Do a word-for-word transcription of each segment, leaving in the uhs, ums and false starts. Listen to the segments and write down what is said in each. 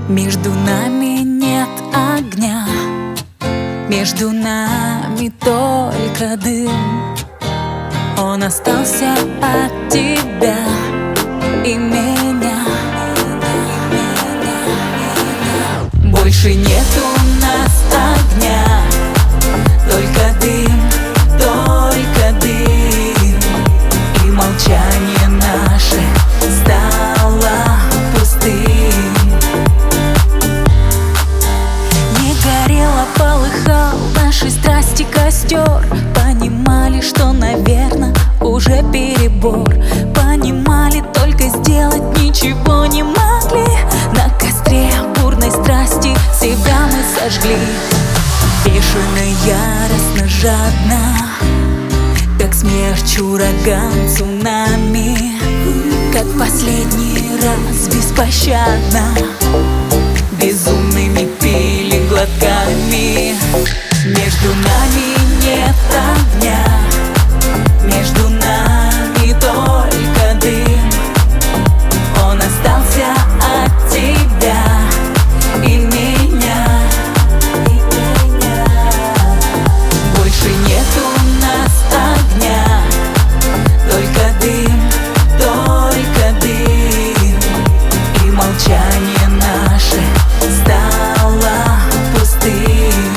Между нами нет огня, между нами только дым. Он остался от тебя и меня. Больше нет у нас огня, только дым, только дым. И молчание наше стало пустым. Не горело, полыхал нашей страсти костер. Понимали, что, наверное, уже перебор. Понимали, только сделать ничего не могли. На костре бурной страсти себя мы сожгли. Бешено, яростно, жадно, как смерч, ураган, цунами. Как последний раз беспощадно, безумными пили глотками. Между нами нет огня, между нами только дым. Он остался от тебя и меня. Больше нет у нас огня, только дым, только дым. И молчание наше стало пустым.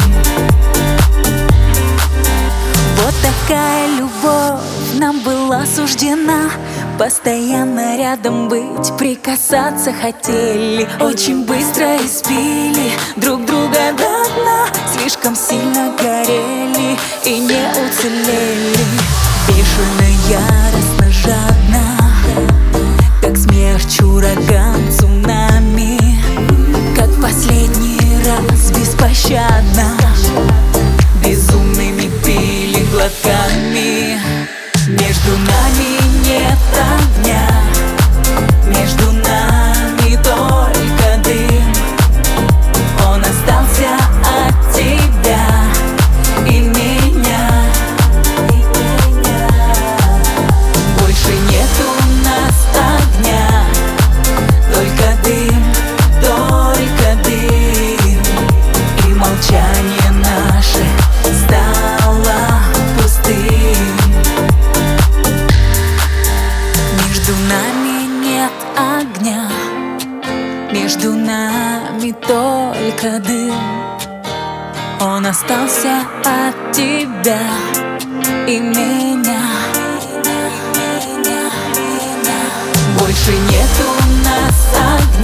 Вот такая любовь нам была суждена. Постоянно рядом быть, прикасаться хотели. Очень быстро испили друг друга до дна. Слишком сильно горели и не уцелели. Бешено, яростно, жадно, как смерч, ураган, цунами. Как последний раз беспощадно, безумными пили глотками. Между нами нет огня, между нами только дым. Он остался от тебя и меня. Больше нет у нас огня, только дым, только дым. И молчание наше стало пустым. Между нами нет огня, между нами только дым. Он остался от тебя и меня. Больше нет у нас огня.